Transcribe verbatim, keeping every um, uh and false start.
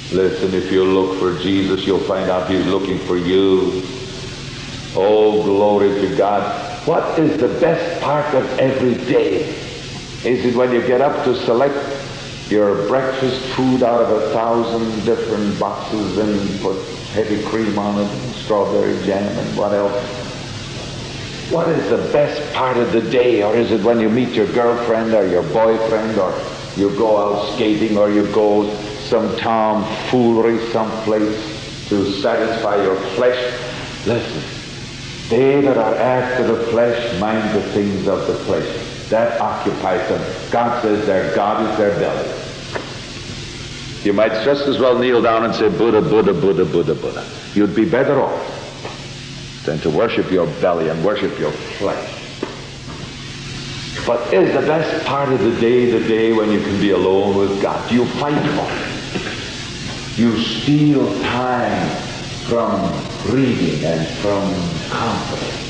Listen, if you look for Jesus, you'll find out he's looking for you. Oh, glory to God. What is the best part of every day? Is it when you get up to select your breakfast food out of a thousand different boxes and put heavy cream on it, and strawberry jam, and what else? What is the best part of the day? Or is it when you meet your girlfriend or your boyfriend, or you go out skating, or you go some tomfoolery someplace to satisfy your flesh? Listen, they that are after the flesh mind the things of the flesh. That occupies them. God says their God is their belly. You might just as well kneel down and say, Buddha, Buddha, Buddha, Buddha, Buddha. You'd be better off than to worship your belly and worship your flesh. But is the best part of the day the day when you can be alone with God? You fight for it. You steal time from reading and from confidence.